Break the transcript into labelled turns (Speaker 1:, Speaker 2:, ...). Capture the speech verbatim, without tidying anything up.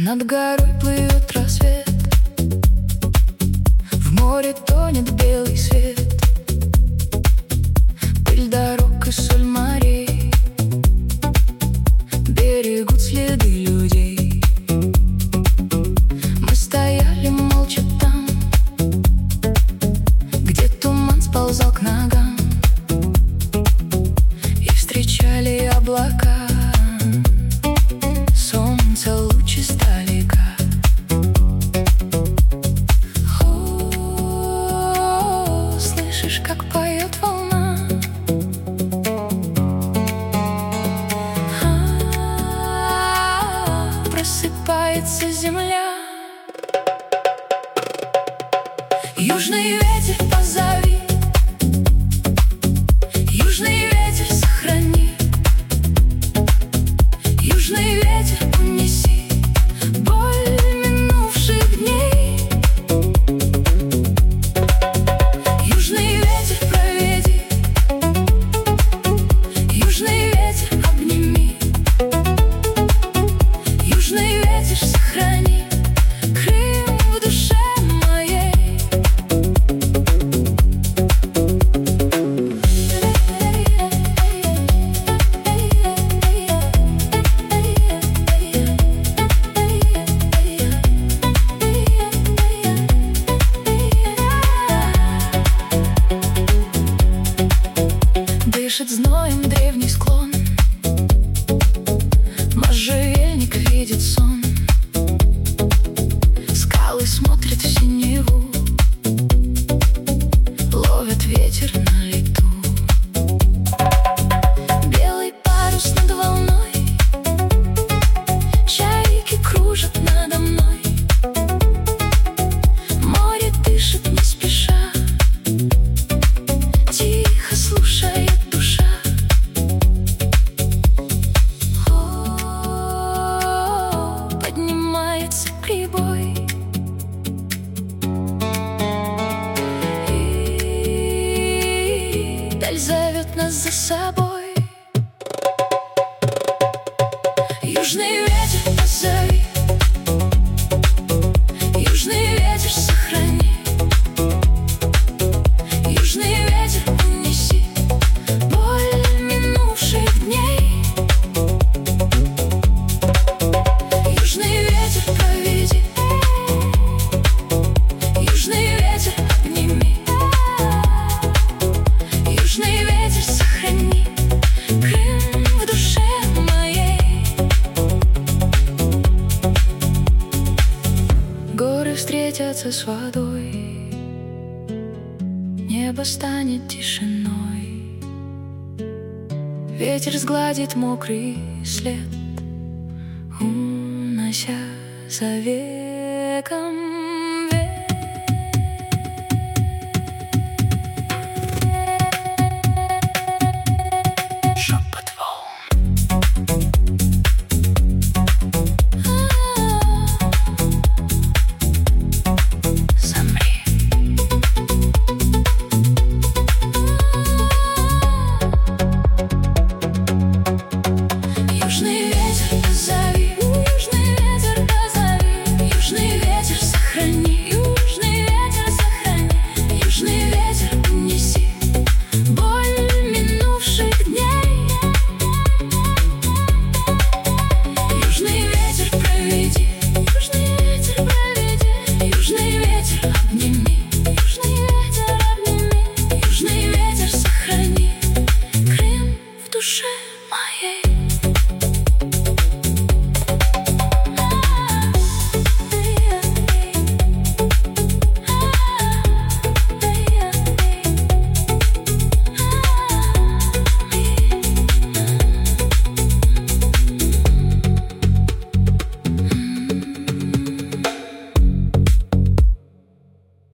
Speaker 1: Над горой плывет рассвет, в море тонет белый свет. Пыль дорог и соль морей берегут следы людей. Мы стояли молча там, где туман сползал к ногам, и встречали облака. Солнце лучи издалека. О, слышишь, как поет волна? А, просыпается земля. Южный ветер, позови, южный ветер, сохрани, южный ветер, унеси боль минувших дней. Южный ветер, проведи, южный ветер, обними, южный ветер, сохрани Крым в душе моей. Дышит зноем древний склон, можжевельник видит сон. Скалы смотрят в синеву, ловят ветер на лету. Белый парус над волной, чайки кружат надо мной. Море дышит не спеша, тихо слушает душа. О, поднимается прибой, и даль зовет нас за собой. Южный ветер, позови, южный ветер, сохрани, южный ветер, унеси боль минувших дней. Южный ветер, проведи, южный ветер, обними, южный ветер, сохрани Крым в душе моей. Горы встретятся с водой, небо станет тишиной. Ветер сгладит мокрый след, унося за веком век. Шепот волн. Замри. Южный ветер, позови, южный ветер, позови, южный ветер, сохрани, южный ветер, сохрани, южный ветер, унеси боль минувших дней. Южный ветер, проведи, южный ветер, проведи, южный ветер, обними, южный ветер, обними, южный ветер, сохрани Крым в душе моей.